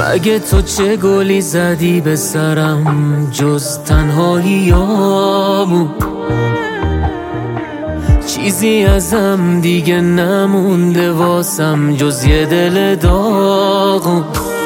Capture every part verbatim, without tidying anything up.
اگه تو چه گلی زدی به سرم جز تنهاییامون، چیزی ازم دیگه نمونده واسم جز یه دل داغون.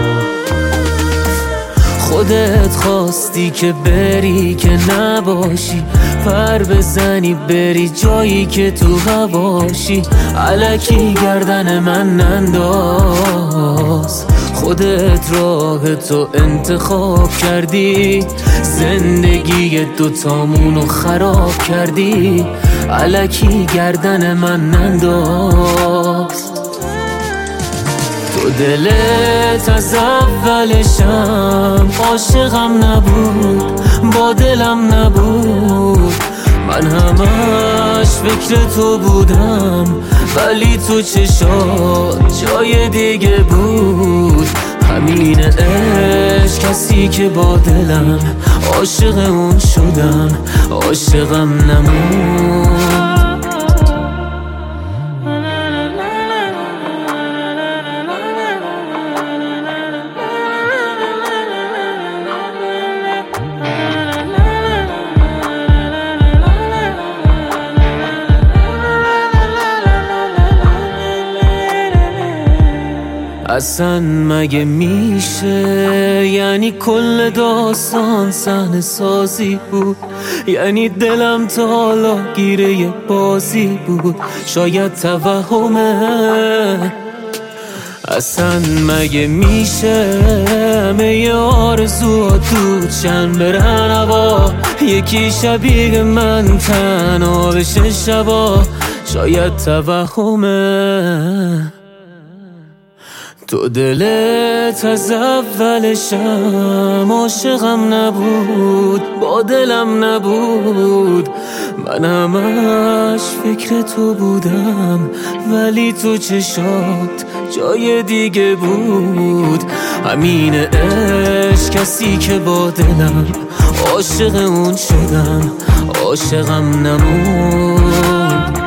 خودت خواستی که بری که نباشی، پر بزنی بری جایی که تو هواشی. الکی گردن من ننداز، خودت راه تو انتخاب کردی، زندگی دوتامونو خراب کردی. الکی گردن من ننداز. تو دلت از اولشم عاشقم نبود، با دلم نبود. من همش فکر تو بودم ولی تو چشات جای دیگه بود. همین عشق کسی که با دلم عاشق اون شدم، عاشقم نمود. اصلا مگه میشه؟ یعنی کل داستان صحنه سازی بود، یعنی دلم تا حالا گیره یه بازی بود، شاید توهمه. اصلا مگه میشه همه ی آرزوها دود شن برن هوا، یکی شبیه من تنها بشه شبا، شاید توهمه. تو دلت از اولشم عاشقم نبود، با دلم نبود. من همش فکر تو بودم ولی تو چشات جای دیگه بود. همین عشق کسی که با دلم عاشق اون شدم، عاشقم نمود.